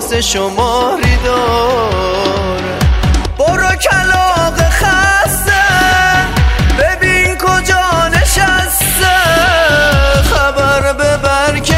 لحظه شماری داره. برو کلاغ خسته ببین کجا نشسته، خبر ببر که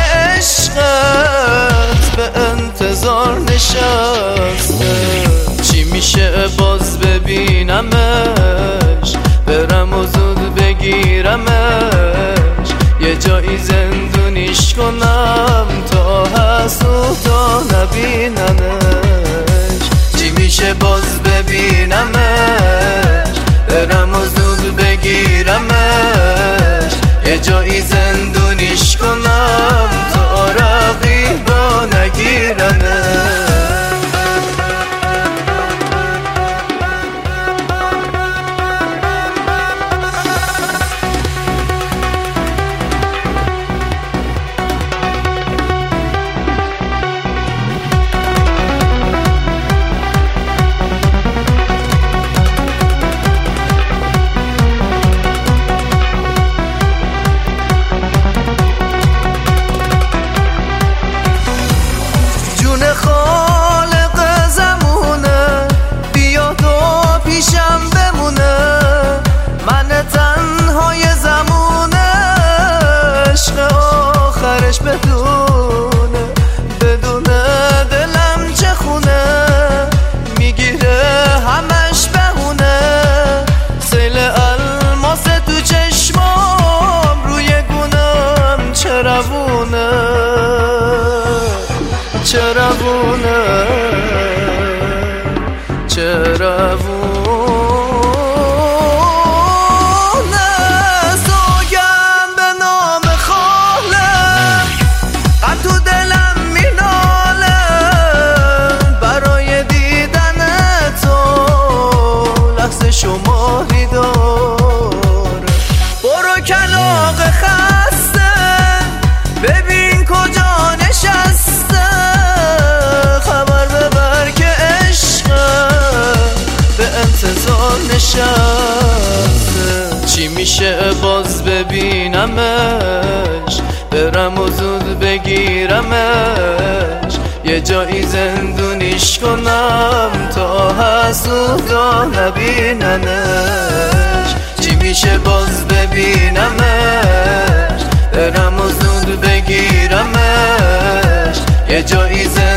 عشقت به انتظار نشسته. چی میشه باز ببینمش، برم و زود بگیرمش، یه جایی زندونیش کنم تا هست و تا نبینمش. چی میشه باز ببینمش، برم و زود بگیرمش، یه جایی زندونیش کنم تا رقیبا نگیرمش. خالق زمونه بیاد و پیشم بمونه، من تنهای زمونه، عشق آخرش بدونه، بدونه دلم چه خونه، میگیره همش بهونه. سیل الماس تو چشمام، روی گونم چه روونه، چه روونه، چه روونه. سوگم به نام خالق، غم تو دلم میناله، برای دیدن تو لحظه شماری داره. برو کلاغ خسته ببین کجا نشسته، خبر ببر که عشقت به انتظار نشسته. چی میشه باز ببینمش، برم و زود بگیرمش، یه جایی زندونیش کنم تا هست و تا نبیننش. چی میشه باز ببینمش، برم و زود بگیرمش، یه جایی زندونیش